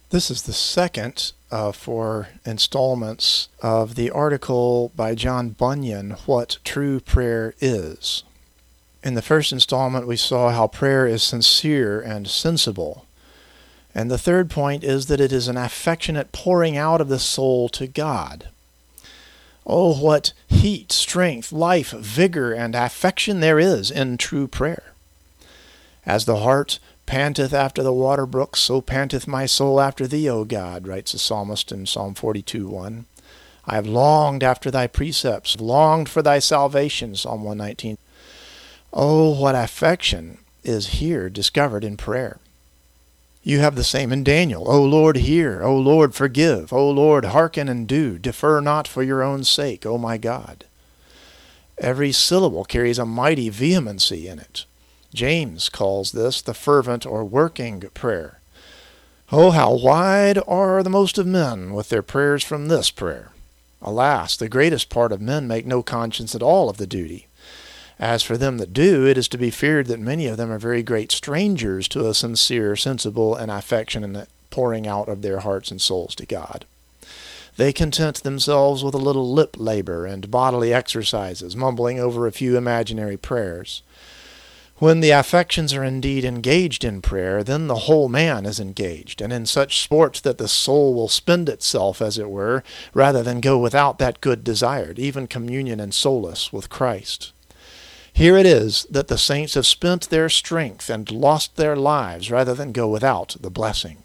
This is the second of 4 installments of the article by John Bunyan, What True Prayer Is. In the first installment, we saw how prayer is sincere and sensible. And the third point is that it is an affectionate pouring out of the soul to God. Oh, what heat, strength, life, vigor, and affection there is in true prayer. As the heart panteth after the water brooks, so panteth my soul after thee, O God, writes the psalmist in Psalm 42:1. I have longed after thy precepts, longed for thy salvation, Psalm 119. Oh, what affection is here discovered in prayer. You have the same in Daniel. O Lord, hear. O Lord, forgive. O Lord, hearken and do. Defer not for your own sake, O my God. Every syllable carries a mighty vehemency in it. James calls this the fervent or working prayer. Oh, how wide are the most of men with their prayers from this prayer! Alas, the greatest part of men make no conscience at all of the duty. As for them that do, it is to be feared that many of them are very great strangers to a sincere, sensible, and affectionate pouring out of their hearts and souls to God. They content themselves with a little lip labor and bodily exercises, mumbling over a few imaginary prayers. When the affections are indeed engaged in prayer, then the whole man is engaged, and in such sport that the soul will spend itself, as it were, rather than go without that good desired, even communion and solace with Christ. Here it is that the saints have spent their strength and lost their lives rather than go without the blessing.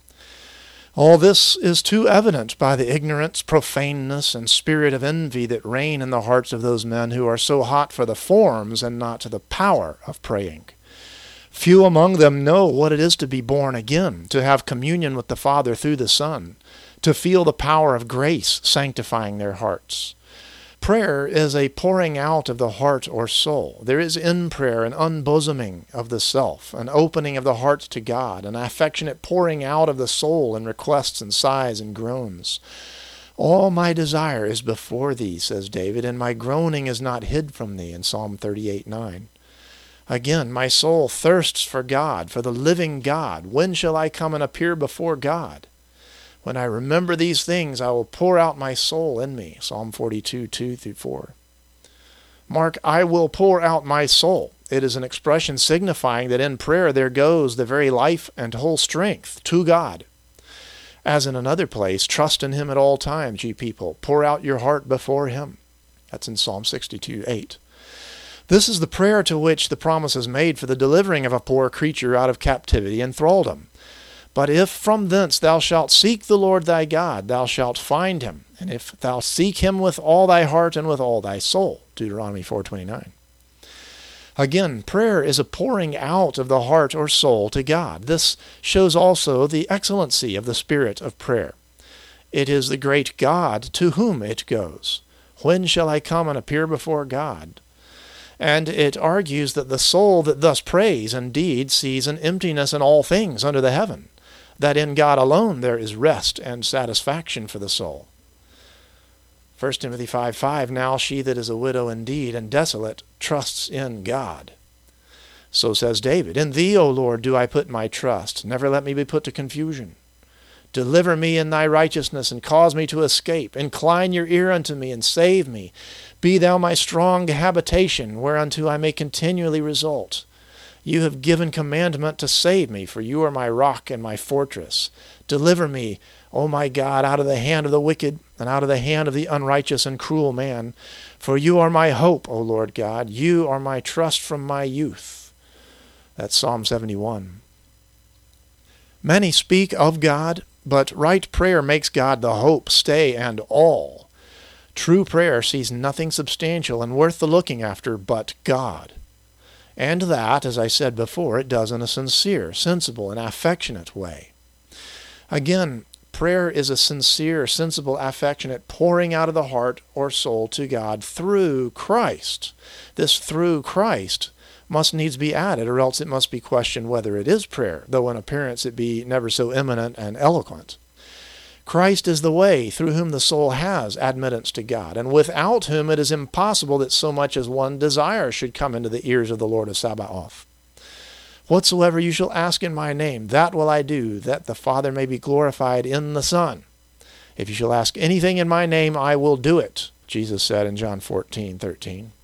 All this is too evident by the ignorance, profaneness, and spirit of envy that reign in the hearts of those men who are so hot for the forms and not to the power of praying. Few among them know what it is to be born again, to have communion with the Father through the Son, to feel the power of grace sanctifying their hearts. Prayer is a pouring out of the heart or soul. There is in prayer an unbosoming of the self, an opening of the heart to God, an affectionate pouring out of the soul in requests and sighs and groans. All my desire is before thee, says David, and my groaning is not hid from thee, in Psalm 38:9. Again, my soul thirsts for God, for the living God. When shall I come and appear before God? When I remember these things, I will pour out my soul in me. Psalm 42:2-4. Mark, I will pour out my soul. It is an expression signifying that in prayer there goes the very life and whole strength to God. As in another place, trust in him at all times, ye people. Pour out your heart before him. That's in Psalm 62:8. This is the prayer to which the promise is made for the delivering of a poor creature out of captivity and thraldom. But if from thence thou shalt seek the Lord thy God, thou shalt find him, and if thou seek him with all thy heart and with all thy soul. Deuteronomy 4:29. Again, prayer is a pouring out of the heart or soul to God. This shows also the excellency of the spirit of prayer. It is the great God to whom it goes. When shall I come and appear before God? And it argues that the soul that thus prays indeed sees an emptiness in all things under the heaven, that in God alone there is rest and satisfaction for the soul. 1 Timothy 5:5, now she that is a widow indeed and desolate trusts in God. So says David, in thee, O Lord, do I put my trust. Never let me be put to confusion. Deliver me in thy righteousness and cause me to escape. Incline your ear unto me and save me. Be thou my strong habitation, whereunto I may continually result. You have given commandment to save me, for you are my rock and my fortress. Deliver me, O my God, out of the hand of the wicked and out of the hand of the unrighteous and cruel man. For you are my hope, O Lord God. You are my trust from my youth. That's Psalm 71. Many speak of God, but right prayer makes God the hope, stay, and all. True prayer sees nothing substantial and worth the looking after but God. And that, as I said before, it does in a sincere, sensible, and affectionate way. Again, prayer is a sincere, sensible, affectionate pouring out of the heart or soul to God through Christ. This through Christ must needs be added, or else it must be questioned whether it is prayer, though in appearance it be never so eminent and eloquent. Christ is the way through whom the soul has admittance to God, and without whom it is impossible that so much as one desire should come into the ears of the Lord of Sabaoth. Whatsoever you shall ask in my name, that will I do, that the Father may be glorified in the Son. If you shall ask anything in my name, I will do it, Jesus said in John 14:13.